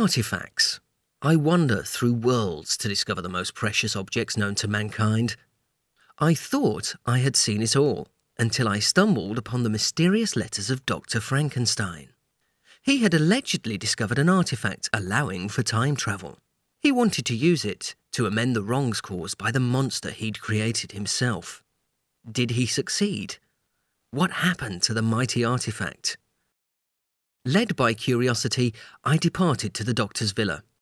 Artifacts. I wander through worlds to discover the most precious objects known to mankind. I thought I had seen it all, until I stumbled upon the mysterious letters of Dr. Frankenstein. He had allegedly discovered an artifact allowing for time travel. He wanted to use it to amend the wrongs caused by the monster he'd created himself. Did he succeed? What happened to the mighty artifact? Led by curiosity, I departed to the doctor's villa.